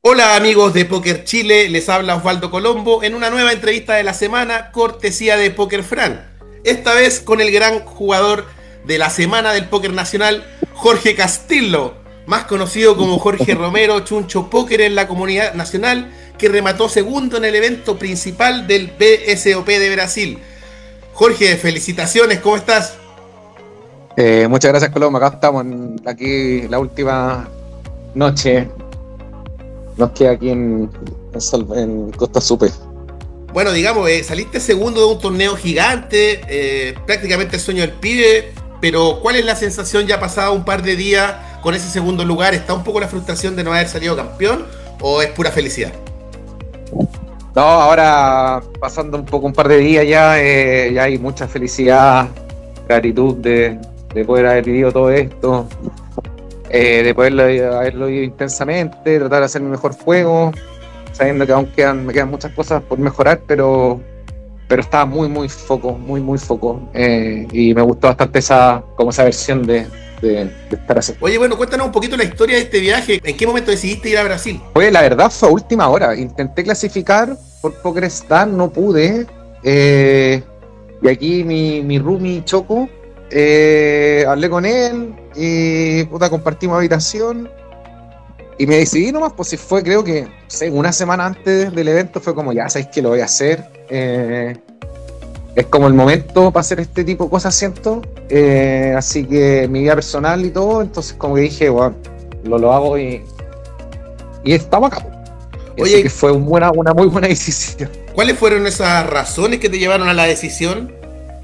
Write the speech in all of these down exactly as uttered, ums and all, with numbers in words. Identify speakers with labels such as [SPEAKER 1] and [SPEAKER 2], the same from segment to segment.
[SPEAKER 1] Hola amigos de Póker Chile, les habla Osvaldo Colombo en una nueva entrevista de la semana, cortesía de Póker Fran. Esta vez con el gran jugador de la semana del póker nacional, Jorge Castillo, más conocido como Jorge Romero Chuncho Póker en la comunidad nacional, que remató segundo en el evento principal del B S O P de Brasil. Jorge, felicitaciones, ¿cómo estás?
[SPEAKER 2] Eh, muchas gracias, Colombo. Acá estamos en, aquí la última noche. Nos queda aquí en, en, Sol- en Costa Supe.
[SPEAKER 1] Bueno, digamos, eh, saliste segundo de un torneo gigante, eh, prácticamente el sueño del pibe, pero ¿cuál es la sensación ya pasado un par de días con ese segundo lugar? ¿Está un poco la frustración de no haber salido campeón o es pura felicidad?
[SPEAKER 2] No, ahora pasando un poco un par de días ya, eh, ya hay mucha felicidad, gratitud de, de poder haber vivido todo esto, eh, de poderlo haberlo vivido intensamente, tratar de hacer mi mejor juego, sabiendo que aún quedan, me quedan muchas cosas por mejorar, pero pero estaba muy, muy foco, muy, muy foco. Eh, y me gustó bastante esa, como esa versión de, de, de estar así.
[SPEAKER 1] Oye, bueno, cuéntanos un poquito la historia de este viaje. ¿En qué momento decidiste ir a Brasil?
[SPEAKER 2] Fue, la verdad, fue a última hora. Intenté clasificar por PokerStars, no pude. Eh, y aquí mi, mi roomie Choco, eh, hablé con él y puta, compartimos habitación. Y me decidí nomás, pues si fue, creo que, no sé, una semana antes del evento fue como, ya sabéis que lo voy a hacer. Eh, es como el momento para hacer este tipo de cosas, siento. Eh, así que mi vida personal y todo, entonces como que dije, bueno, lo, lo hago y, y estamos acá. Y así que
[SPEAKER 1] Oye,
[SPEAKER 2] fue un buena, una muy buena decisión.
[SPEAKER 1] ¿cuáles fueron esas razones que te llevaron a la decisión?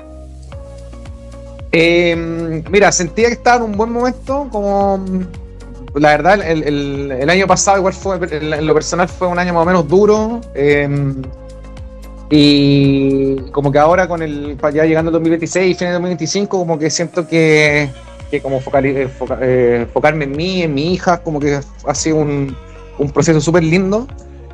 [SPEAKER 2] Eh, Mira, sentía que estaba en un buen momento, como la verdad, el, el, el año pasado igual fue, en lo personal fue un año más o menos duro. Eh, Y como que ahora con el ya llegando el dos mil veintiséis, fin de dos mil veinticinco, como que siento que, que como focali- eh, foca- eh, enfocarme en mí, en mi hija, como que ha sido un, un proceso súper lindo.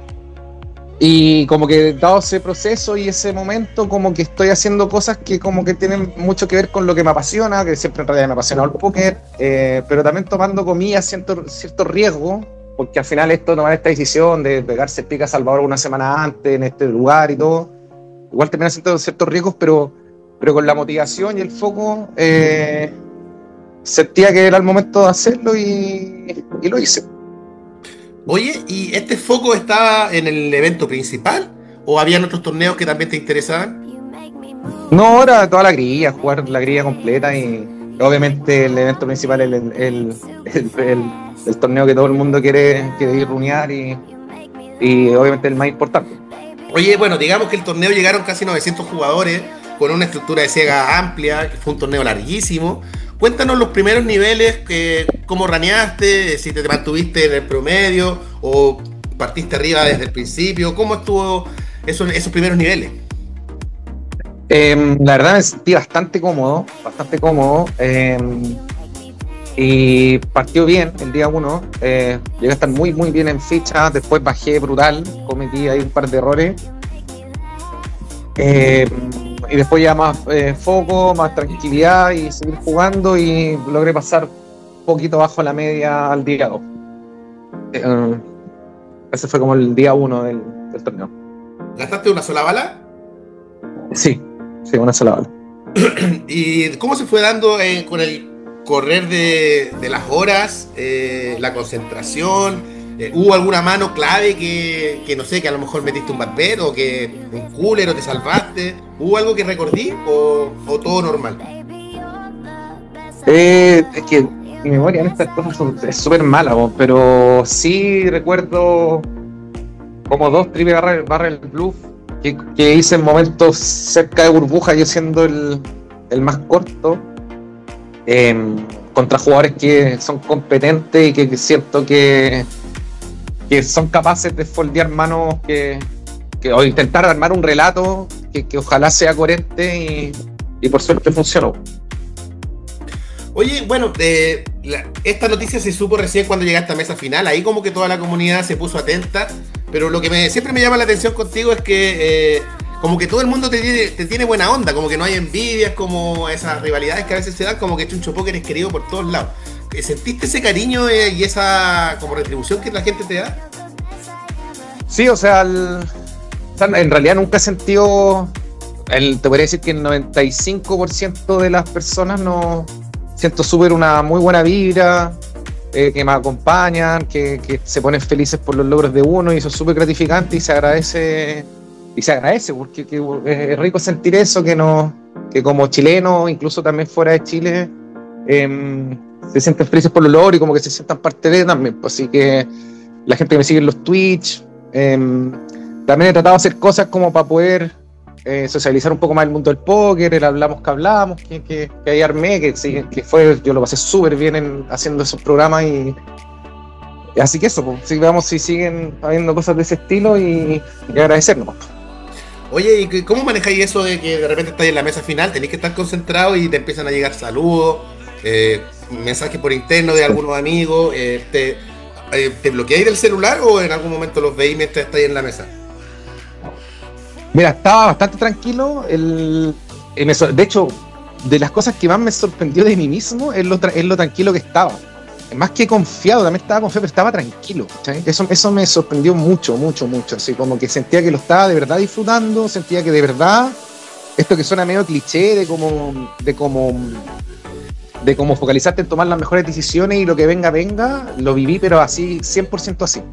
[SPEAKER 2] Y como que dado ese proceso y ese momento, como que estoy haciendo cosas que como que tienen mucho que ver con lo que me apasiona, que siempre en realidad me apasiona el póker, eh, pero también tomando comillas cierto, cierto riesgo, porque al final esto, tomar esta decisión de pegarse el pica a Salvador una semana antes en este lugar y todo, igual termina siendo ciertos riesgos, pero, pero con la motivación y el foco, eh, sentía que era el momento de hacerlo y, y lo hice.
[SPEAKER 1] Oye, ¿y este foco estaba en el evento principal o habían otros torneos que también te interesaban?
[SPEAKER 2] No, ahora toda la grilla, jugar la grilla completa y obviamente el evento principal es el, el, el, el- el torneo que todo el mundo quiere, quiere ir runear y, y obviamente el más importante.
[SPEAKER 1] Oye, bueno, digamos que el torneo llegaron casi novecientos jugadores con una estructura de ciega amplia, que fue un torneo larguísimo. Cuéntanos los primeros niveles, que, cómo raneaste, si te mantuviste en el promedio o partiste arriba desde el principio, cómo estuvo esos, esos primeros niveles.
[SPEAKER 2] Eh, la verdad me sentí bastante cómodo, bastante cómodo. Eh, y partió bien el día uno. Eh, llegué a estar muy, muy bien en ficha. Después bajé brutal, cometí ahí un par de errores. Eh, y después ya más eh, foco, más tranquilidad y seguir jugando y logré pasar un poquito bajo la media al día dos. Eh, ese fue como el día uno del, del torneo.
[SPEAKER 1] ¿Gastaste una sola bala?
[SPEAKER 2] Sí, sí, una sola bala.
[SPEAKER 1] ¿Y cómo se fue dando eh, con el correr de, de las horas, eh, la concentración? Eh, ¿hubo alguna mano clave que, que, no sé, que a lo mejor metiste un bad bet o que un cooler o te salvaste? ¿Hubo algo que recordí o, o todo normal?
[SPEAKER 2] Eh, es que mi memoria en estas cosas son- es súper mala, bo, pero sí recuerdo como dos triple barrel, barrel bluff que, que hice en momentos cerca de burbuja, yo siendo el, el más corto, eh, contra jugadores que son competentes y que, que siento que, que son capaces de foldear manos que, que, o intentar armar un relato que, que ojalá sea coherente y, y por suerte funcionó.
[SPEAKER 1] Oye, bueno, eh, la- esta noticia se supo recién cuando llegaste a mesa final, ahí como que toda la comunidad se puso atenta, pero lo que me, siempre me llama la atención contigo es que eh, como que todo el mundo te tiene, te tiene buena onda, como que no hay envidias, como esas rivalidades que a veces se dan, como que Chuncho Póker es querido por todos lados. Eh, ¿Sentiste ese cariño eh, y esa como retribución que la gente te da?
[SPEAKER 2] Sí, o sea, el, o sea, en realidad nunca he sentido, el, te podría decir que el noventa y cinco por ciento de las personas no siento súper una muy buena vibra, eh, que me acompañan, que, que se ponen felices por los logros de uno y eso es súper gratificante y se agradece, y se agradece porque que, es rico sentir eso, que, no, que como chileno, incluso también fuera de Chile, eh, se sienten felices por los logros y como que se sientan parte de también, pues, así que la gente que me sigue en los Twitch. Eh, también he tratado de hacer cosas como para poder eh, socializar un poco más el mundo del póker, el hablamos que hablamos, que, que, que ahí armé, que, sí, que fue, yo lo pasé súper bien en, haciendo esos programas y, y así que eso, pues, sí, veamos si siguen habiendo cosas de ese estilo y, y agradecernos.
[SPEAKER 1] Oye, ¿y cómo manejáis eso de que de repente estáis en la mesa final, tenéis que estar concentrado y te empiezan a llegar saludos, eh, mensajes por interno de algunos amigos? Eh, te, eh, ¿Te bloqueáis del celular o en algún momento los veis mientras estáis en la mesa?
[SPEAKER 2] Mira, estaba bastante tranquilo. El, eh, me, de hecho, de las cosas que más me sorprendió de mí mismo es lo, es lo tranquilo que estaba. Más que confiado, también estaba confiado, pero estaba tranquilo. Eso, eso me sorprendió mucho, mucho, mucho. Así como que sentía que lo estaba de verdad disfrutando, sentía que de verdad, esto que suena medio cliché de como, de como, de como focalizarte en tomar las mejores decisiones y lo que venga, venga, lo viví, pero así, cien por ciento así.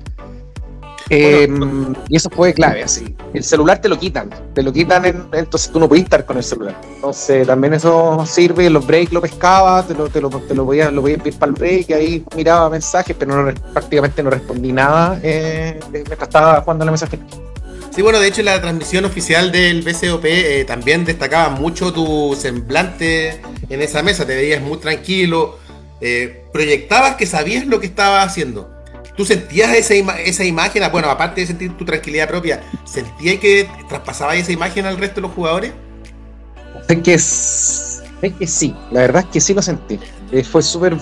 [SPEAKER 2] Eh, bueno, y eso fue clave, así. El celular te lo quitan, te lo quitan, en, entonces tú no podías estar con el celular. Entonces también eso sirve, en los breaks lo pescaba, te lo, te lo, te lo podías lo podía pedir para el break, y ahí miraba mensajes, pero no, prácticamente no respondí nada eh, mientras estaba jugando en la mesa final.
[SPEAKER 1] Sí, bueno, de hecho en la transmisión oficial del B C O P eh, también destacaba mucho tu semblante en esa mesa, te veías muy tranquilo, eh, proyectabas que sabías lo que estabas haciendo. ¿Tú sentías esa, ima esa imagen? Bueno, aparte de sentir tu tranquilidad propia, ¿sentías que traspasabas esa imagen al resto de los jugadores?
[SPEAKER 2] Sé que, es, sé que sí, la verdad es que sí lo sentí. Eh, fue súper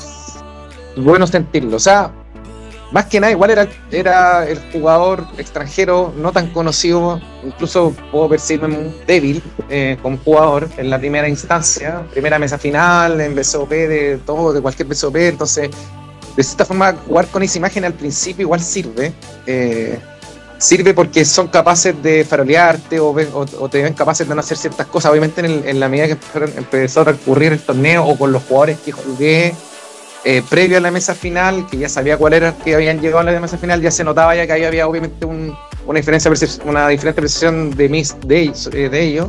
[SPEAKER 2] bueno sentirlo. O sea, más que nada, igual era, era el jugador extranjero no tan conocido. Incluso puedo percibirme muy débil eh, como jugador en la primera instancia, primera mesa final, en B C O P, de todo, de cualquier B C O P. Entonces, de cierta forma, jugar con esa imagen al principio igual sirve. Eh, sirve porque son capaces de farolearte o, ven, o, o te ven capaces de no hacer ciertas cosas. Obviamente, en, el, en la medida que empezó a recurrir el torneo o con los jugadores que jugué eh, previo a la mesa final, que ya sabía cuál era que habían llegado a la mesa final, ya se notaba ya que ahí había obviamente un, una, diferencia, una diferente percepción de, mis, de, ellos, de ellos.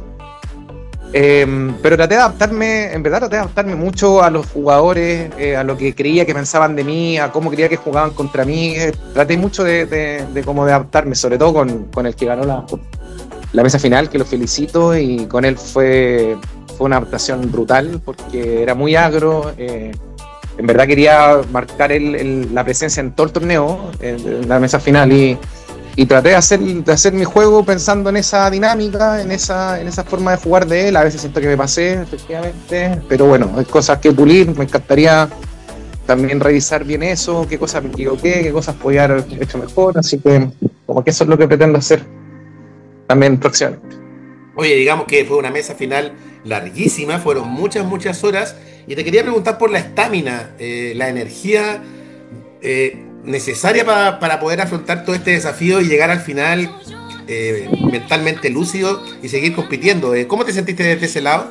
[SPEAKER 2] Eh, pero traté de adaptarme, en verdad traté de adaptarme mucho a los jugadores, eh, a lo que creía que pensaban de mí, a cómo creía que jugaban contra mí. Eh, traté mucho de, de, de cómo de adaptarme, sobre todo con, con el que ganó la, la mesa final, que lo felicito, y con él fue, fue una adaptación brutal porque era muy agro. Eh, en verdad quería marcar el, el, la presencia en todo el torneo, en, en la mesa final, y Y traté de hacer, de hacer mi juego pensando en esa dinámica, en esa, en esa forma de jugar de él. A veces siento que me pasé, efectivamente, pero bueno, hay cosas que pulir. Me encantaría también revisar bien eso, qué cosas me equivoqué, qué cosas podía haber hecho mejor. Así que como que eso es lo que pretendo hacer también próximamente.
[SPEAKER 1] Oye, digamos que fue una mesa final larguísima, fueron muchas, muchas horas. Y te quería preguntar por la estamina, eh, la energía eh, necesaria para, para poder afrontar todo este desafío y llegar al final eh, mentalmente lúcido y seguir compitiendo. Eh, ¿Cómo te sentiste desde ese lado?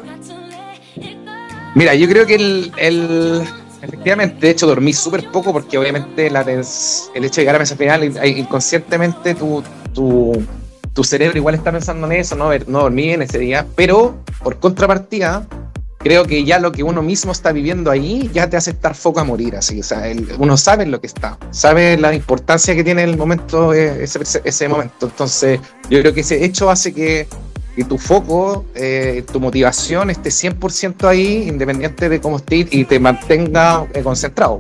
[SPEAKER 2] Mira, yo creo que el, el efectivamente, de hecho, dormí súper poco porque obviamente la, el hecho de llegar a mesa final, inconscientemente tu, tu, tu cerebro igual está pensando en eso, no, no dormí en ese día, pero por contrapartida, creo que ya lo que uno mismo está viviendo ahí ya te hace estar foco a morir, así, o sea, el, uno sabe en lo que está, sabe la importancia que tiene el momento, ese, ese momento, entonces yo creo que ese hecho hace que, que tu foco, eh, tu motivación esté cien por ciento ahí, independiente de cómo estés, y te mantenga eh, concentrado.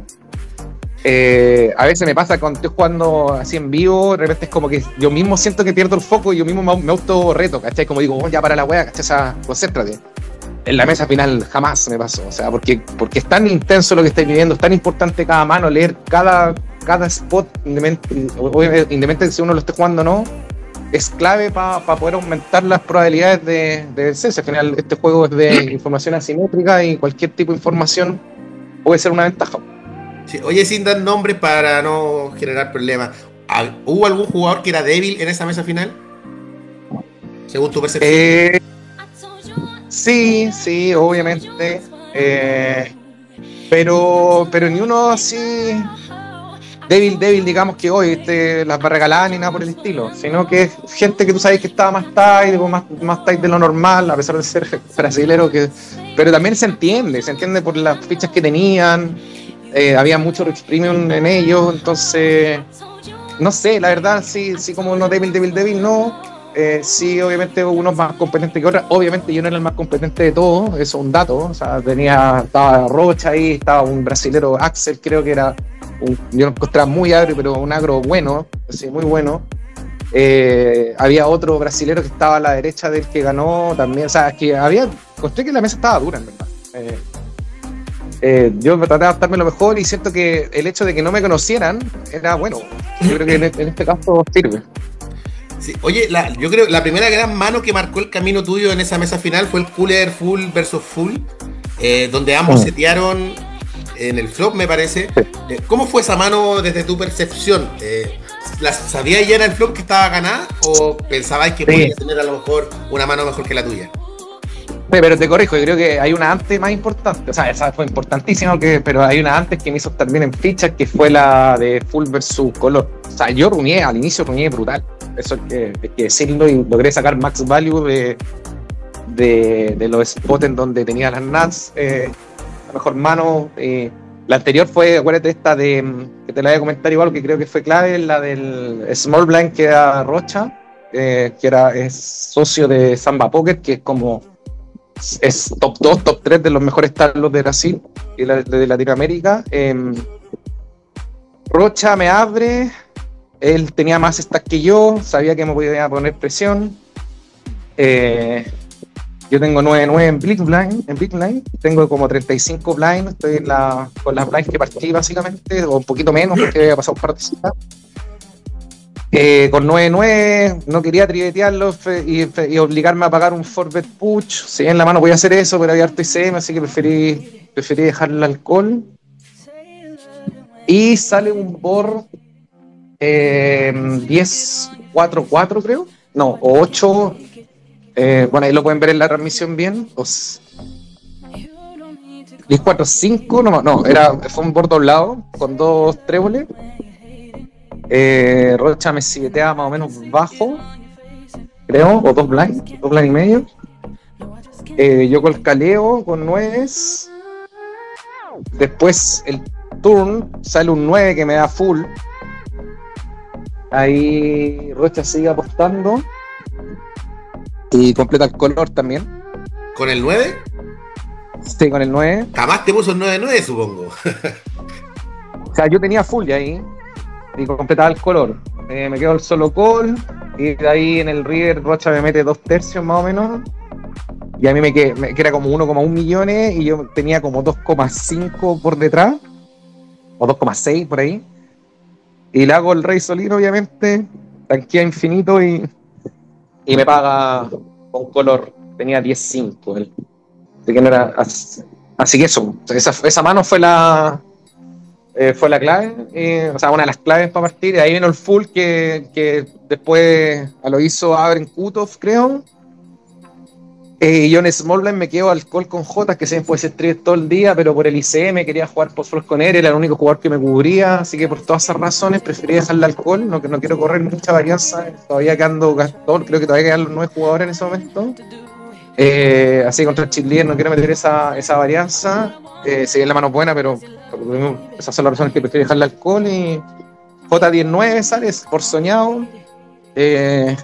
[SPEAKER 2] Eh, a veces me pasa cuando estoy jugando así en vivo, de repente es como que yo mismo siento que pierdo el foco y yo mismo me, me auto reto, ¿cachai? Como digo, oh, ya para la wea, ¿cachai? O sea, concéntrate. En la mesa final jamás me pasó, o sea, porque, porque es tan intenso lo que estáis viviendo, es tan importante cada mano, leer cada, cada spot, independientemente de si uno lo esté jugando o no, es clave para pa poder aumentar las probabilidades de, de vencerse. Al final este juego es de información asimétrica y cualquier tipo de información puede ser una ventaja.
[SPEAKER 1] Sí, oye, sin dar nombres para no generar problemas, ¿Hubo algún jugador que era débil en esa mesa final? Según tu percepción.
[SPEAKER 2] Eh, sí, sí, obviamente. Eh, pero, pero ni uno así débil, débil, digamos que hoy este, las va a regalar ni nada por el estilo, sino que es gente que tú sabes que estaba más tight, más, más tight de lo normal, a pesar de ser brasilero, que, pero también se entiende, se entiende por las fichas que tenían, eh, había mucho Rich Premium en ellos, entonces, no sé, la verdad, sí, sí como no débil, débil, débil, no. Eh, sí, obviamente uno es más competente que otros. Obviamente yo no era el más competente de todos, eso es un dato. O sea, tenía, estaba Rocha ahí, estaba un brasilero, Axel, creo que era un, yo lo encontraba muy agro, pero un agro bueno, así, muy bueno. Eh, había otro brasilero que estaba a la derecha del que ganó también. O sea, es que había, encontré que la mesa estaba dura, en verdad. Eh, eh, yo traté de adaptarme lo mejor y siento que el hecho de que no me conocieran era bueno. Yo creo que en, en este caso sirve.
[SPEAKER 1] Sí. Oye, la, yo creo que la primera gran mano que marcó el camino tuyo en esa mesa final fue el Cooler Full versus Full, eh, donde ambos mm. setearon en el flop, me parece. Eh, ¿Cómo fue esa mano desde tu percepción? Eh, ¿Sabías ya en el flop que estaba ganada o pensabais que sí. podía tener a lo mejor una mano mejor que la tuya?
[SPEAKER 2] Sí, pero te corrijo, yo creo que hay una antes más importante, o sea, esa fue importantísima, que, pero hay una antes que me hizo estar bien en fichas, que fue la de Full versus Color. O sea, yo ruñé, al inicio ruñé brutal, eso hay que, hay que decirlo, y logré sacar max value de, de, de los spots en donde tenía las Nats, eh, la mejor mano. Eh, la anterior fue, acuérdate esta de, que te la voy a comentar igual, que creo que fue clave, la del Small Blind, que era Rocha, eh, que era es socio de Samba Poker, que es como es top dos, top tres de los mejores talos de Brasil y de, de Latinoamérica. Eh, Rocha me abre, él tenía más stacks que yo, sabía que me podía poner presión. Eh, yo tengo nueve nueve en Big Blind, en Big Blind, tengo como treinta y cinco blind, estoy en la, con las blinds que partí básicamente, o un poquito menos porque había pasado un par de citas. Eh, con nueve nueve no quería trivetearlo y, y obligarme a pagar un four bet push. Si en la mano voy a hacer eso, pero había harto I C M, así que preferí, preferí dejar el alcohol. Y sale un board eh, diez cuatro cuatro, creo. No, o ocho. Eh, bueno, ahí lo pueden ver en la transmisión bien. Os... diez cuatro cinco, no, no, era, fue un board doblado con dos tréboles. Eh, Rocha me siletea más o menos bajo, creo, o dos blind, dos blind y medio. Eh, yo colcaleo con nueves. Después el turn sale un nueve que me da full. Ahí Rocha sigue apostando y completa el color también.
[SPEAKER 1] ¿Con el nueve?
[SPEAKER 2] Sí, con el nueve.
[SPEAKER 1] Jamás te puso el nueve nueve, supongo.
[SPEAKER 2] O sea, yo tenía full ya ahí y completaba el color. Eh, me quedo el solo call y de ahí en el river Rocha me mete dos tercios más o menos y a mí me queda, me queda como uno coma uno millones y yo tenía como dos coma cinco por detrás o dos coma seis por ahí y le hago el rey solino, obviamente tanquea infinito y, y me paga con color. Tenía diez cinco él, así que no era así, así que eso, esa, esa mano fue la Eh, fue la clave, eh, o sea, una de las claves para partir. De ahí vino el full que, que después lo hizo Abren Kutov, creo. Eh, y yo en Small Blind me quedo alcohol con J, que siempre puede ser tres todo el día, pero por el I C M quería jugar post flop con él, era el único jugador que me cubría, así que por todas esas razones preferí dejarle alcohol, no, que no quiero correr mucha varianza, todavía quedando Gastón, creo que todavía quedan los nueve jugadores en ese momento. Eh, así contra Chile no quiero meter esa, esa varianza. Eh, si bien la mano es buena, pero esas son las razones que prefiero dejarle alcohol. Y J diecinueve sale por soñado. Eh,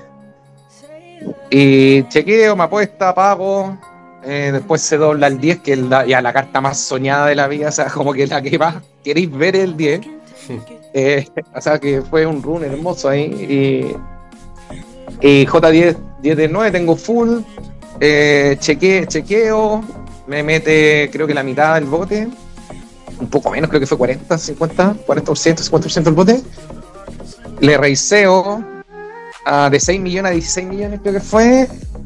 [SPEAKER 2] y chequeo, me apuesta, pago. Eh, después se dobla el diez, que es la, ya la carta más soñada de la vida. O sea, como que la que más queréis ver el diez. Eh, o sea, que fue un run hermoso ahí. Y, y J diez diecinueve tengo full. Eh, cheque, chequeo, me mete creo que la mitad del bote, un poco menos, creo que fue cuarenta, cincuenta, cuarenta por ciento, cincuenta por ciento del bote. Le reiseo uh, de seis millones a dieciséis millones, creo que fue.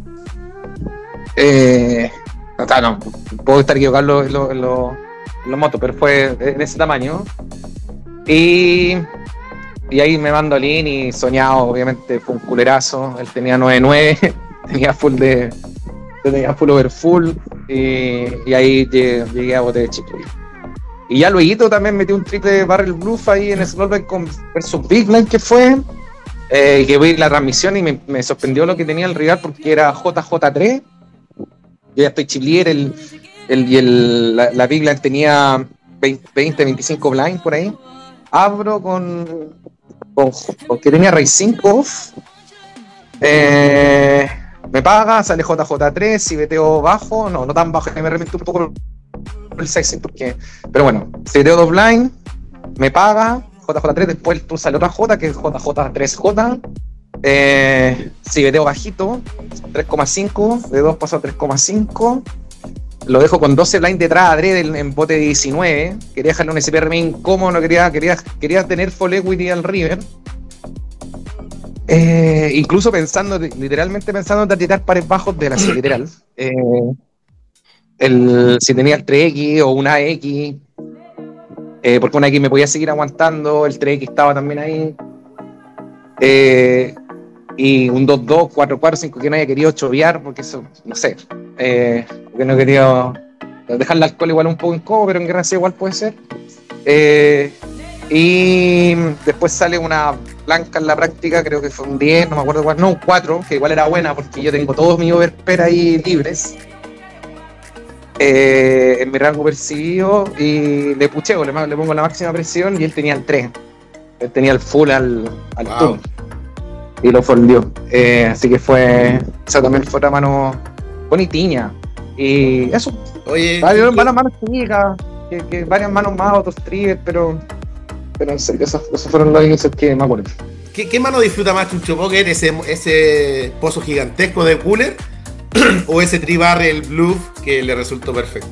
[SPEAKER 2] Eh, no, no, puedo estar equivocado en los lo, lo, lo motos, pero fue en ese tamaño. Y y ahí me mando a Lin y soñado, obviamente fue un culerazo. Él tenía nueve nueve, tenía full de. Tenía full over full. Y, y ahí llegué, llegué a bote de Chile. Y ya luego también metí un triple barrel bluff ahí en Smallback con versus Big Line que fue. Eh, que vi la transmisión y me, me sorprendió lo que tenía el rival porque era J J tres. Yo ya estoy chiplier, el, el, y el, la, la Big Line tenía veinte, veinticinco blind por ahí. Abro con, con, con que tenía Rey cinco off. Eh, me paga, sale J J tres, si beteo bajo, no, no tan bajo, me arrepiento un poco el sexy, porque, pero bueno, si beteo dos blind, me paga, J J tres, después tú sale otra J, que es J J tres J, eh, si beteo bajito, tres coma cinco, de dos paso a tres coma cinco, lo dejo con doce blind detrás adrede en, en bote de diecinueve, quería dejarle un S P R M incómodo, no quería, quería, quería tener full equity al river. Eh, incluso pensando, literalmente pensando en tirar pares bajos de la C, literal. Eh, el, si tenía el tres X o una X, eh, porque una X me podía seguir aguantando, el tres X estaba también ahí. Eh, y un dos dos, cuatro cuatro, cinco que no haya querido chovear, porque eso, no sé, eh, porque no quería dejar el alcohol igual un poco incómodo, pero en guerra C igual puede ser. Eh, y después sale una blanca en la práctica, creo que fue un diez, no me acuerdo cuál, no, un cuatro, que igual era buena porque yo tengo todos mis overpair ahí libres eh, en mi rango percibido y le pucheo, le, le pongo la máxima presión y él tenía el tres, él tenía el full al, al wow. Turno y lo foldió, eh, así que fue, o sea, también fue otra mano bonitiña y eso.
[SPEAKER 1] Oye,
[SPEAKER 2] varias manos manos chicas, que, que varias manos más, otros trigger, pero pero en serio, esos, esos fueron los inicios que me acuerdo.
[SPEAKER 1] ¿Qué, ¿Qué mano disfruta más Chucho Poker? ¿Ese, ese pozo gigantesco de cooler? ¿O ese tri-barrel bluff que le resultó perfecto?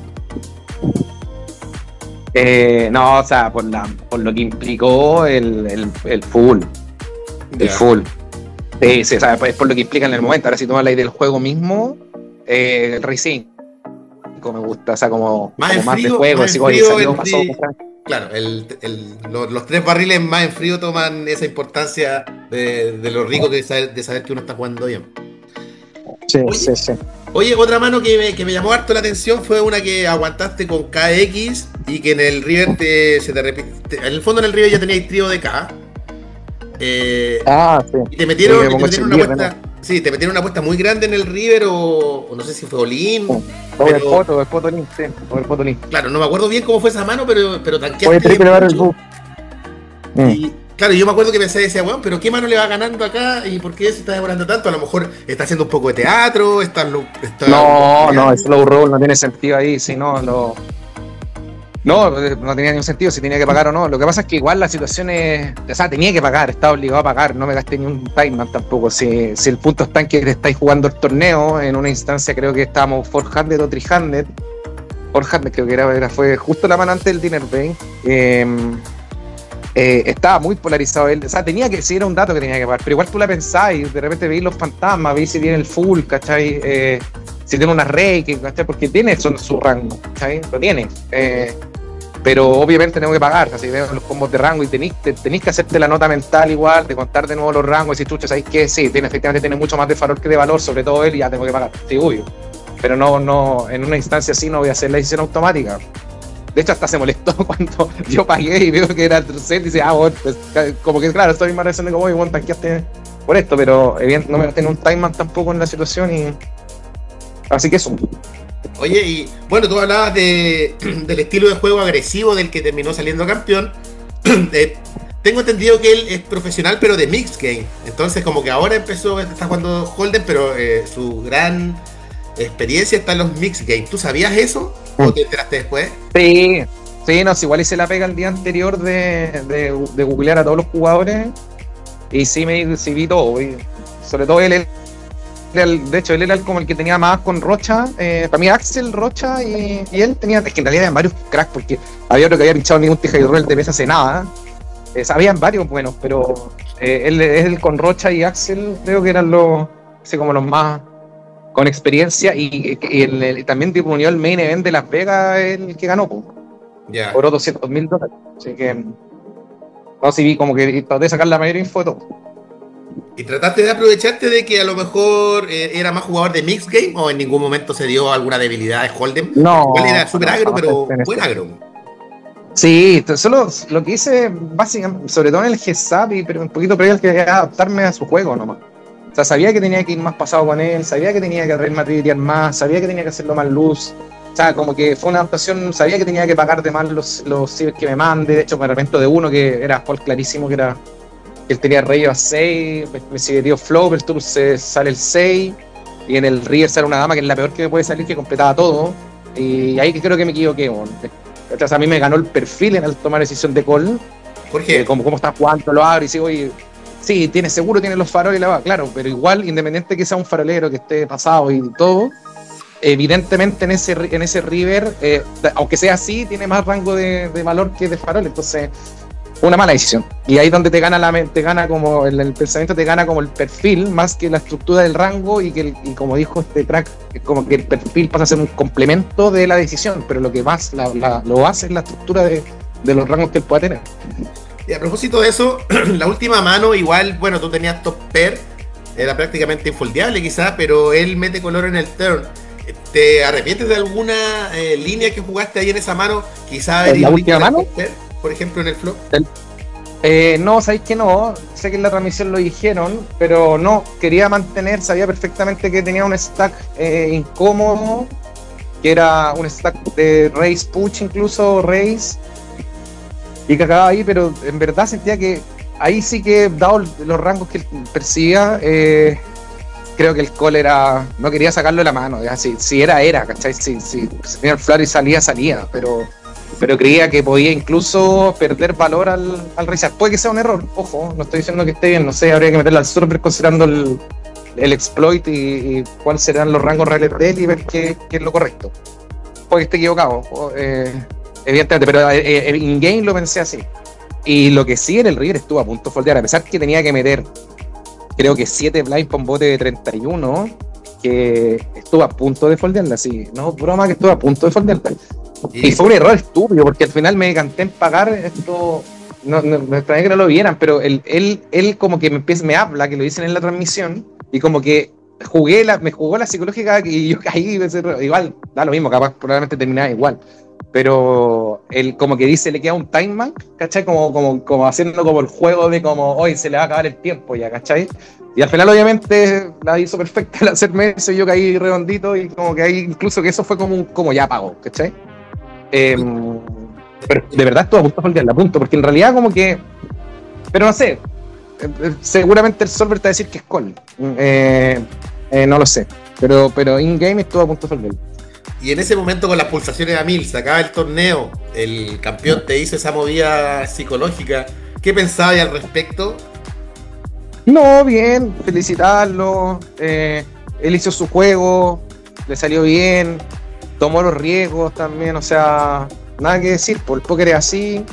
[SPEAKER 2] Eh, no, o sea, por, la, por lo que implicó el, el, el full. El yeah. full. Sí, sí, o sea, es por lo que implica en el momento. Ahora si tomas la idea del juego mismo, eh, el Rey cinco me gusta, o sea, como
[SPEAKER 1] más,
[SPEAKER 2] como
[SPEAKER 1] más
[SPEAKER 2] frío,
[SPEAKER 1] de juego,
[SPEAKER 2] más
[SPEAKER 1] así
[SPEAKER 2] como salió, pasó,
[SPEAKER 1] claro, el, el, los, los tres barriles más en frío toman esa importancia de, de lo rico que es saber, de saber que uno está jugando bien.
[SPEAKER 2] Sí,
[SPEAKER 1] oye,
[SPEAKER 2] sí, sí.
[SPEAKER 1] Oye, otra mano que me, que me llamó harto la atención fue una que aguantaste con K X y que en el River te, se te repite. En el fondo en el River ya teníais trío de K. Eh,
[SPEAKER 2] ah, sí.
[SPEAKER 1] Y te metieron,
[SPEAKER 2] sí,
[SPEAKER 1] y te metieron una apuesta. ¿No? Sí, te metieron una apuesta muy grande en el River o, o no sé si fue Olin.
[SPEAKER 2] O el foto, el foto Olin, sí. O el foto Olin.
[SPEAKER 1] Claro, no me acuerdo bien cómo fue esa mano, pero, pero tanqueaste.
[SPEAKER 2] Fue triple barrel bluff.
[SPEAKER 1] Y claro, yo me acuerdo que pensé, decía, bueno, pero ¿qué mano le va ganando acá? ¿Y por qué se está demorando tanto? A lo mejor está haciendo un poco de teatro, está... está
[SPEAKER 2] no, no, el slow roll no tiene sentido ahí, si no, lo... No, no tenía ningún sentido si tenía que pagar o no. Lo que pasa es que igual la situación es... O sea, tenía que pagar, estaba obligado a pagar, no me gasté ni un timeman tampoco. Si, si el punto está en que te estáis jugando el torneo, en una instancia creo que estábamos cuatrocientos o trescientos, cuatrocientos creo que era, era, fue justo la mano antes del Dinner Bank. Eh, eh, estaba muy polarizado él, o sea, tenía que, sí era un dato que tenía que pagar, pero igual tú la pensás y de repente veis los fantasmas, veis si tiene el full, ¿cachai? Eh, si tiene una rey, ¿cachai? Porque tiene eso en su rango, ¿cachai? Lo tiene. Eh, pero obviamente tengo que pagar, así veo los combos de rango y tenéis, tenéis que hacerte la nota mental igual, de contar de nuevo los rangos y decir, chucha, ¿sabéis qué? Sí, tiene, efectivamente tiene mucho más de farol que de valor, sobre todo él, y ya tengo que pagar, sí, obvio. Pero no, no, en una instancia así no voy a hacer la decisión automática. De hecho, hasta se molestó cuando yo pagué y veo que era el tercer, y dice, ah, bueno, pues, como que claro, estoy más reacción de como, bueno, tanqueaste por esto, pero evidentemente no me tengo un timeman tampoco en la situación y... Así que eso.
[SPEAKER 1] Oye, y bueno, tú hablabas de, del estilo de juego agresivo del que terminó saliendo campeón. eh, tengo entendido que él es profesional, pero de mixed game. Entonces, como que ahora empezó, está jugando Holden, pero eh, su gran experiencia está en los mixed game. ¿Tú sabías eso? ¿O te enteraste después?
[SPEAKER 2] Sí, sí, no, si igual hice la pega el día anterior de, de, de googlear a todos los jugadores. Y sí, me sí vi todo. Y sobre todo él, él de hecho, él era como el que tenía más con Rocha. Eh, para mí, Axel, Rocha y, y él tenía. Es que en realidad eran varios cracks, porque había otro que había pinchado ningún tija y roll de mesa hace nada. Eh, habían varios buenos, pero eh, él, él con Rocha y Axel creo que eran los, así como los más con experiencia. Y, y, y el, el, también unió el main event de Las Vegas, el que ganó,
[SPEAKER 1] yeah.
[SPEAKER 2] Cobró doscientos mil dólares. Así que. No, sí vi como que traté de sacar la mayor info de todo.
[SPEAKER 1] ¿Y trataste de aprovecharte de que a lo mejor eh, era más jugador de mixed game o en ningún momento se dio alguna debilidad de Hold'em? Porque igual
[SPEAKER 2] No,
[SPEAKER 1] era súper
[SPEAKER 2] no,
[SPEAKER 1] agro,
[SPEAKER 2] no
[SPEAKER 1] pero
[SPEAKER 2] pensé en
[SPEAKER 1] buen
[SPEAKER 2] eso.
[SPEAKER 1] agro.
[SPEAKER 2] Sí, t- solo lo que hice, básicamente, sobre todo en el G S A P, y pero un poquito previo al que era adaptarme a su juego nomás. O sea, sabía que tenía que ir más pasado con él, sabía que tenía que atraer material más, sabía que tenía que hacerlo más luz. O sea, como que fue una adaptación, sabía que tenía que pagar de más los, los cibers que me mande. De hecho, me arrepiento de uno que era Paul clarísimo, que era que él tenía Rey a seis, me, me siguió Flow, el Tour se sale el seis, y en el River sale una dama que es la peor que me puede salir, que completaba todo. Y ahí que creo que me equivoqué. Bueno. O sea, a mí me ganó el perfil en el tomar decisión de call, eh,
[SPEAKER 1] Jorge,
[SPEAKER 2] como cómo está jugando, lo abro y sigo y sí, tiene seguro, tiene los faroles y la va, claro, pero igual, independiente que sea un farolero que esté pasado y todo, evidentemente en ese, en ese River, eh, aunque sea así, tiene más rango de, de valor que de farol, entonces una mala decisión. Y ahí es donde te gana la te gana como el, el pensamiento te gana como el perfil más que la estructura del rango, y que el, y como dijo este crack, como que el perfil pasa a ser un complemento de la decisión, pero lo que más la, la, lo hace es la estructura de, de los rangos que él pueda tener.
[SPEAKER 1] y a propósito de eso, la última mano, igual, bueno, tú tenías top pair, era prácticamente infoldeable quizás, pero él mete color en el turn. ¿Te arrepientes de alguna eh, línea que jugaste ahí en esa mano? Quizás haber
[SPEAKER 2] ¿La
[SPEAKER 1] ido
[SPEAKER 2] última
[SPEAKER 1] línea
[SPEAKER 2] mano?
[SPEAKER 1] top pair, por ejemplo, en el flop.
[SPEAKER 2] Eh, no, sabéis que no, sé que en la transmisión lo dijeron, pero no, quería mantener, sabía perfectamente que tenía un stack eh, incómodo, que era un stack de race push, incluso race, y que acababa ahí, pero en verdad sentía que ahí sí que, dado los rangos que él percibía, eh, creo que el call era, no quería sacarlo de la mano, ya, si, si era, era, ¿cachai? Si, si, si tenía el flare y salía, salía, pero... pero creía que podía incluso perder valor al, al reset. Puede que sea un error, ojo, no estoy diciendo que esté bien, no sé, habría que meterle al server considerando el, el exploit y, y cuáles serán los rangos reales de él y ver qué, qué es lo correcto. Puede que esté equivocado, eh, evidentemente, pero eh, eh, in-game lo pensé así. Y lo que sí en el River estuvo a punto de foldear, a pesar que tenía que meter, creo que siete blinds para un bote de treinta y uno, que estuvo a punto de foldearla, sí, no broma que estuvo a punto de foldearla. Y fue un error estúpido, porque al final me decanté en pagar esto. No, no, me extrañé que no lo vieran, pero él, él, él como que me, empieza, me habla, que lo dicen en la transmisión, y como que jugué la, me jugó la psicológica y yo caí, igual, da lo mismo, capaz probablemente terminaba igual. Pero él como que dice, le queda un timeman, ¿cachai? Como, como, como haciendo como el juego de como, hoy se le va a acabar el tiempo ya, ¿cachai? Y al final obviamente la hizo perfecta al hacerme eso, y yo caí redondito, y como que ahí incluso que eso fue como, un, como ya pago, ¿cachai? Eh, pero de verdad estuvo a punto de foldear, la punto, porque en realidad como que, pero no sé, eh, seguramente el solver te va a decir que es call, eh, eh, no lo sé, pero, pero in-game estuvo a punto de foldear.
[SPEAKER 1] Y en ese momento, con las pulsaciones a mil, se acaba el torneo, el campeón te hizo esa movida psicológica. ¿Qué pensabas al respecto?
[SPEAKER 2] No, bien, felicitarlo, eh, él hizo su juego, le salió bien, tomó los riesgos también, o sea, nada que decir, por el póker es así.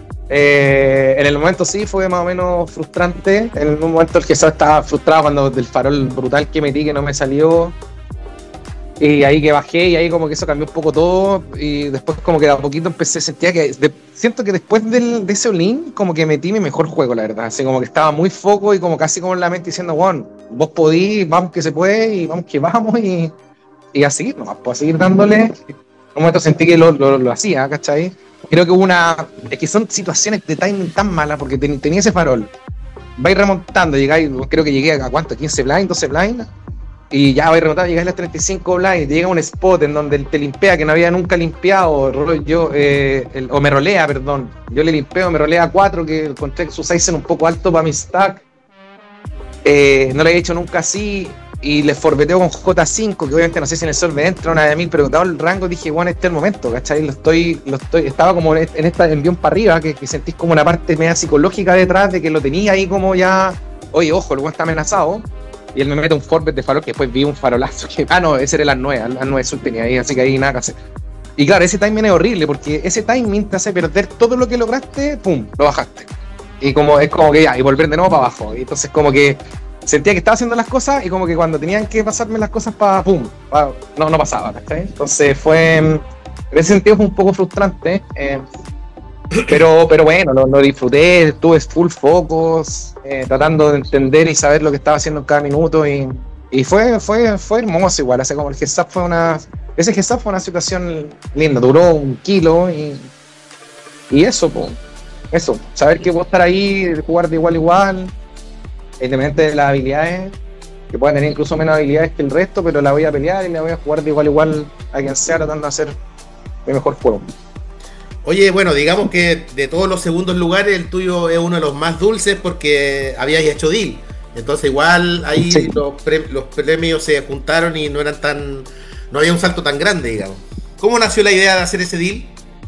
[SPEAKER 2] Eh, en el momento sí fue más o menos frustrante, en un momento el que estaba frustrado cuando del farol brutal que metí que no me salió, y ahí que bajé, y ahí como que eso cambió un poco todo, y después como que de a poquito empecé, sentía que, de, siento que después del, de ese all-in como que metí mi mejor juego, la verdad, así como que estaba muy foco y como casi como en la mente diciendo, bueno, vos podís, vamos que se puede, y vamos que vamos, y y a seguir nomás, pues a seguir dándole. En un momento sentí que lo, lo, lo hacía, ¿cachai? Creo que hubo una, es que son situaciones de timing tan malas, porque ten, tenía ese farol, vais remontando, llegáis, creo que llegué a cuánto, quince blind, doce blind, y ya vais remontando, llegáis a las treinta y cinco blind, llega un spot en donde te limpea, que no había nunca limpiado, yo, eh, el, o me rolea, perdón, yo le limpeo, me rolea cuatro, que encontré su size un poco alto para mi stack, eh, no lo he hecho nunca así, y le forbeteo con J cinco, que obviamente no sé si en el solver entra una de mil, pero dado el rango dije, bueno, este es el momento, ¿cachai? Lo estoy, lo estoy, estaba como en esta envión para arriba, que, que sentís como una parte media psicológica detrás, de que lo tenía ahí como ya, oye, ojo, el weón está amenazado, y él me mete un forbet de farol, que después vi un farolazo, que, ah, no, ese era las nueve, las nueve sul tenía ahí, así que ahí nada que hacer. Y claro, ese timing es horrible, porque ese timing te hace perder todo lo que lograste, pum, lo bajaste. Y como, es como que ya, y volver de nuevo para abajo, y entonces como que sentía que estaba haciendo las cosas y como que cuando tenían que pasarme las cosas para pum, pa, no, no pasaba, ¿cachai? Entonces fue, en ese sentido fue un poco frustrante, eh, Pero, pero bueno, lo, lo disfruté, estuve full focus, eh, tratando de entender y saber lo que estaba haciendo en cada minuto y, y fue, fue, fue hermoso igual, así como el Gestapo fue una, ese Gestapo fue una situación linda, duró un kilo y, y eso, po, eso, saber que puedo estar ahí, jugar de igual a igual, independientemente de las habilidades, que puedan tener incluso menos habilidades que el resto, pero la voy a pelear y la voy a jugar de igual a igual a quien sea, tratando de hacer el mejor juego.
[SPEAKER 1] Oye, bueno, digamos que de todos los segundos lugares, el tuyo es uno de los más dulces porque habías hecho deal. Entonces igual ahí
[SPEAKER 2] Sí.
[SPEAKER 1] los, pre- los premios se juntaron y no eran tan. No había un salto tan grande, digamos. ¿Cómo nació la idea de hacer ese deal?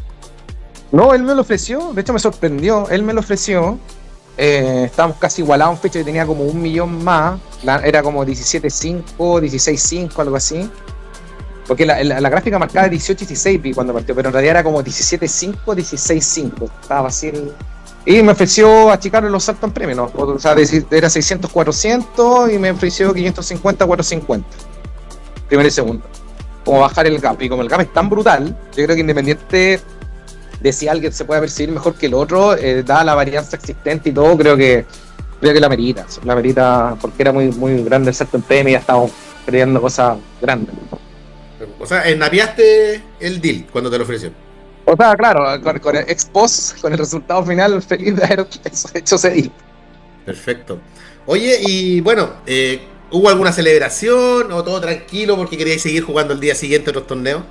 [SPEAKER 2] No, él me lo ofreció, de hecho me sorprendió, él me lo ofreció, eh, estábamos casi igualados en fecha y tenía como un millón más, la- era como diecisiete cinco, dieciséis cinco, algo así, porque la, la- la gráfica marcaba dieciocho dieciséis vi cuando partió, pero en realidad era como diecisiete cinco, dieciséis cinco, estaba así el- y me ofreció achicar los saltos en premio, ¿no? O sea, de- era seiscientos cuatrocientos y me ofreció quinientos cincuenta cuatrocientos cincuenta, primero y segundo, como bajar el gap, y como el gap es tan brutal, yo creo que independiente de si alguien se puede percibir mejor que el otro, eh, dada la varianza existente y todo, creo que creo que la merita, la merita porque era muy muy grande el salto en P M y ya estábamos creyendo cosas grandes.
[SPEAKER 1] O sea, ennapiaste el deal cuando te lo ofreció.
[SPEAKER 2] O sea, claro, con, con el ex post, con el resultado final, feliz de haber hecho ese deal.
[SPEAKER 1] Perfecto. Oye, y bueno, eh, ¿hubo alguna celebración o todo tranquilo porque queríais seguir jugando el día siguiente otros torneos?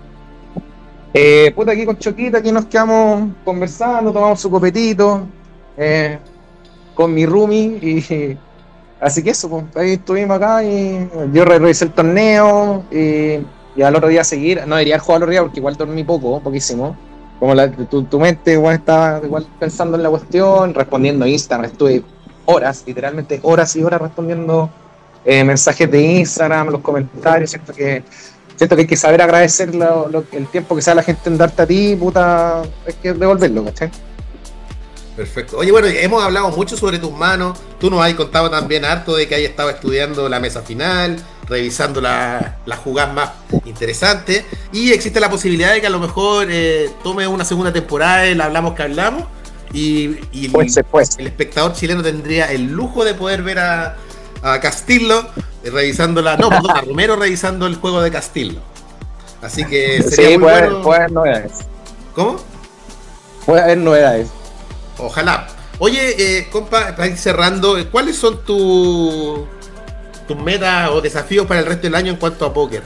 [SPEAKER 2] Eh, puta, aquí con Choquita, aquí nos quedamos conversando, tomamos su copetito, eh, con mi roomie, y así que eso, pues, ahí estuvimos acá y yo re- revisé el torneo y, y al otro día seguir, no debería jugar al otro día porque igual dormí poco, poquísimo. Como la, tu, tu mente igual estaba igual pensando en la cuestión, respondiendo a Instagram, estuve horas, literalmente horas y horas respondiendo eh, mensajes de Instagram, los comentarios, siento que siento que hay que saber agradecer lo, lo- el tiempo que sea la gente en darte a ti, puta, hay que devolverlo, ¿cachai?
[SPEAKER 1] Perfecto. Oye, bueno, hemos hablado mucho sobre tus manos. Tú nos has contado también harto de que hayas estado estudiando la mesa final, revisando la- las jugadas más interesantes. Y existe la posibilidad de que a lo mejor eh, tome una segunda temporada, el hablamos que hablamos. Y, y
[SPEAKER 2] Pues
[SPEAKER 1] el,
[SPEAKER 2] se pues.
[SPEAKER 1] el espectador chileno tendría el lujo de poder ver a, a Castillo eh, revisando la. No, perdón, a Romero revisando el juego de Castillo. Así que sería
[SPEAKER 2] Sí,
[SPEAKER 1] muy
[SPEAKER 2] puede haber,
[SPEAKER 1] bueno.
[SPEAKER 2] puede haber novedades.
[SPEAKER 1] ¿Cómo?
[SPEAKER 2] Puede haber novedades.
[SPEAKER 1] Ojalá. Oye, eh, compa, para ir cerrando, eh, ¿cuáles son tu- tus metas o desafíos para el resto del año en cuanto a póker?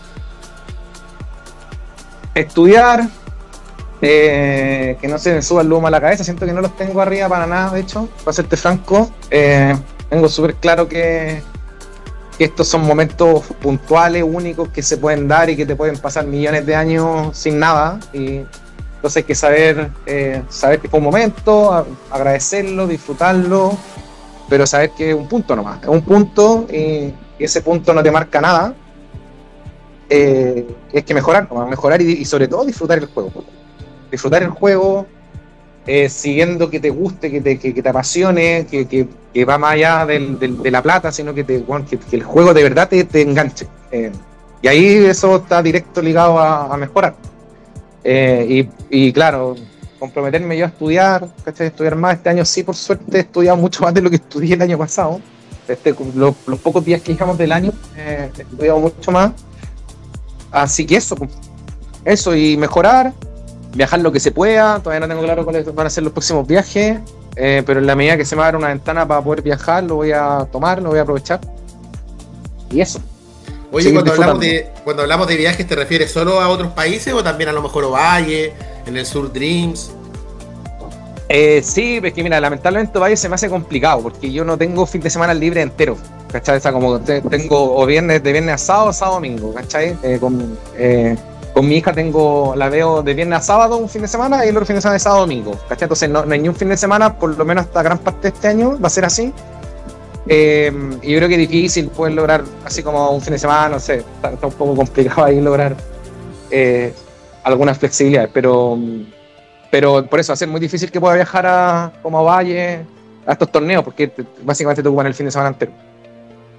[SPEAKER 2] Estudiar, eh, que no se me suba el humo a la cabeza, siento que no los tengo arriba para nada, de hecho, para serte franco. Eh, tengo súper claro que, que estos son momentos puntuales, únicos, que se pueden dar y que te pueden pasar millones de años sin nada. Y entonces hay que saber, eh, saber que fue un momento, a- agradecerlo, disfrutarlo, pero saber que es un punto nomás, es un punto y, y ese punto no te marca nada. Eh, es que mejorar, nomás, mejorar y, y sobre todo disfrutar el juego. Disfrutar el juego, eh, siguiendo que te guste, que te, que, que te apasione, que, que, que, va más allá del, del, de la plata, sino que, te, bueno, que, que el juego de verdad te, te enganche. Eh, y ahí eso está directo ligado a, a mejorar. Eh, y, y claro, comprometerme yo a estudiar, ¿cachai? Estudiar más este año, sí, por suerte he estudiado mucho más de lo que estudié el año pasado. Este, los, los pocos días que llevamos del año, eh, he estudiado mucho más. Así que eso, pues, eso y mejorar, viajar lo que se pueda. Todavía no tengo claro cuáles van a ser los próximos viajes, eh, pero en la medida que se me abra una ventana para poder viajar, lo voy a tomar, lo voy a aprovechar. Y eso,
[SPEAKER 1] Oye,
[SPEAKER 2] seguir
[SPEAKER 1] cuando hablamos
[SPEAKER 2] disfrutando.
[SPEAKER 1] de cuando hablamos de viajes, ¿te refieres solo a otros países o también a lo mejor Ovalle, en el Sur Dreams?
[SPEAKER 2] Eh, sí, es que mira, lamentablemente Valle se me hace complicado porque yo no tengo fin de semana libre entero, ¿cachai? O sea, como te, tengo o viernes de viernes a sábado, sábado a domingo, ¿cachai? Eh, con, eh, con mi hija tengo, la veo de viernes a sábado un fin de semana y el otro fin de semana de sábado a domingo, ¿cachai? Entonces no, no hay ni un fin de semana, por lo menos hasta gran parte de este año va a ser así. Eh, y yo creo que es difícil poder lograr así como un fin de semana, no sé, está, está un poco complicado ahí lograr eh, algunas flexibilidades, pero pero por eso va a ser muy difícil que pueda viajar a, como a Valle, a estos torneos, porque te, básicamente te ocupan el fin de semana entero.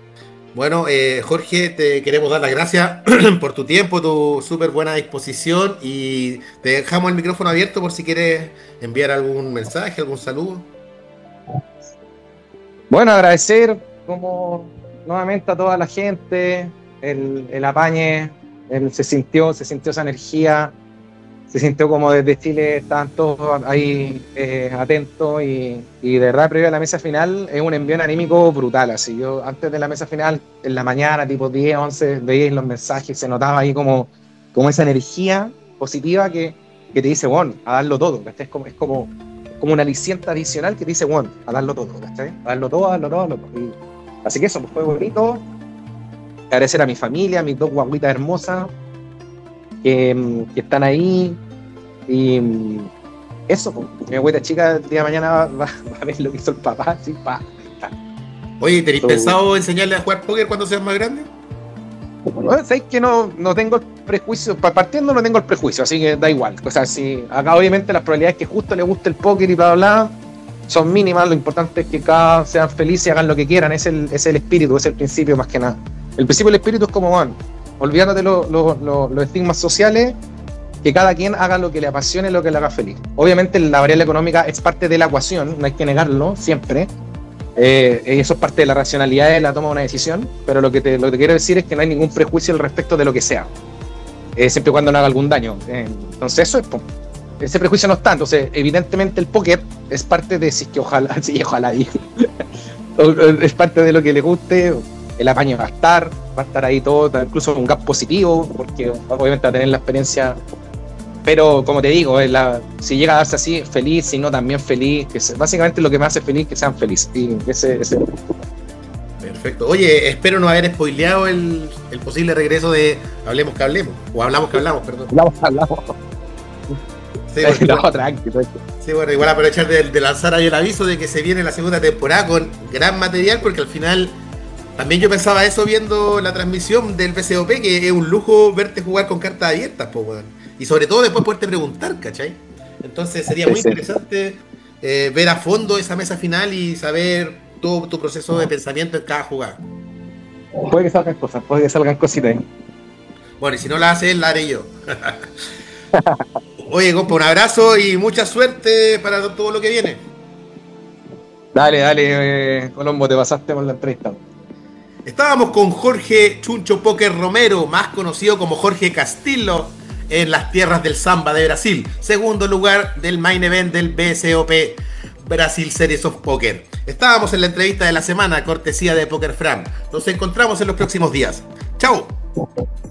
[SPEAKER 1] Bueno, eh, Jorge, te queremos dar las gracias por tu tiempo, tu súper buena disposición y te dejamos el micrófono abierto por si quieres enviar algún mensaje, algún saludo.
[SPEAKER 2] Bueno, agradecer como nuevamente a toda la gente, el, el apañe, el- se sintió, se sintió esa energía, se sintió como desde Chile estaban todos ahí eh, atentos y, y de verdad previo a la mesa final es un envío anímico brutal, así yo antes de la mesa final, en la mañana, tipo diez once veíais los mensajes, se notaba ahí como, como esa energía positiva que, que te dice, bueno, a darlo todo, ¿cachai? Es como, es como, como un aliciente adicional que te dice, bueno, a darlo todo, ¿cachai? A darlo todo, a darlo todo, a darlo todo. Y- así que eso, pues fue bonito, agradecer a mi familia, a mis dos guaguitas hermosas, que, mm, que están ahí, y mm, eso, pues, mi abuela chica el día de mañana va, va- va a ver lo que hizo el papá, así, pa, ahí está.
[SPEAKER 1] Oye, ¿tenéis
[SPEAKER 2] So,
[SPEAKER 1] pensado enseñarle a jugar póker cuando seas más grande?
[SPEAKER 2] bueno, sabéis que no, no tengo el prejuicio, pa- partiendo no tengo el prejuicio, así que da igual. O sea, si acá obviamente las probabilidades que justo le guste el póker y bla, bla, bla, son mínimas, lo importante es que cada sean felices y hagan lo que quieran, es el, es el espíritu, es el principio más que nada. El principio del espíritu es como, van, olvidándote los lo, lo, los estigmas sociales, que cada quien haga lo que le apasione, lo que le haga feliz. Obviamente la variable económica es parte de la ecuación, no hay que negarlo siempre. Eh, eso es parte de la racionalidad de la toma de una decisión, pero lo que te, lo que te quiero decir es que no hay ningún prejuicio al respecto de lo que sea, eh, siempre y cuando no haga algún daño. Eh, entonces eso es, pum, ese prejuicio no está. Entonces, evidentemente el póker es parte de, si es que ojalá, sí, ojalá, y- es parte de lo que le guste, el apaño va a estar, va a estar ahí todo, incluso un gap positivo, porque obviamente va a tener la experiencia. Pero como te digo, es la, si llega a darse así, feliz, si no también feliz, que se, básicamente lo que me hace feliz que sean felices. Y ese, ese
[SPEAKER 1] Perfecto. Oye, espero no haber spoileado el, el posible regreso de Hablemos que Hablemos. O Hablamos que Hablamos, perdón.
[SPEAKER 2] hablamos, hablamos.
[SPEAKER 1] Sí, porque igual,
[SPEAKER 2] No, tranquilo.
[SPEAKER 1] sí, bueno, igual aprovechar de, de lanzar ahí el aviso de que se viene la segunda temporada con gran material, porque al final también yo pensaba eso viendo la transmisión del P C O P, que es un lujo verte jugar con cartas abiertas, pues, weón. Y sobre todo después poderte preguntar, ¿cachai? Entonces sería
[SPEAKER 2] Sí,
[SPEAKER 1] muy
[SPEAKER 2] sí.
[SPEAKER 1] interesante eh, ver a fondo esa mesa final y saber todo tu proceso de pensamiento en cada jugada.
[SPEAKER 2] Puede que salgan cosas, puede que salgan cositas ahí.
[SPEAKER 1] Bueno, y si no la hace él, la haré yo. Oye, compa, un abrazo y mucha suerte para todo lo que viene.
[SPEAKER 2] Dale, dale, eh, Colombo, te pasaste por la entrevista.
[SPEAKER 1] Estábamos con Jorge Chuncho Poker Romero, más conocido como Jorge Castillo, en las tierras del Samba de Brasil. Segundo lugar del main event del B C O P Brasil Series of Poker. Estábamos en la entrevista de la semana, cortesía de Poker Fran. Nos encontramos en los próximos días. ¡Chao!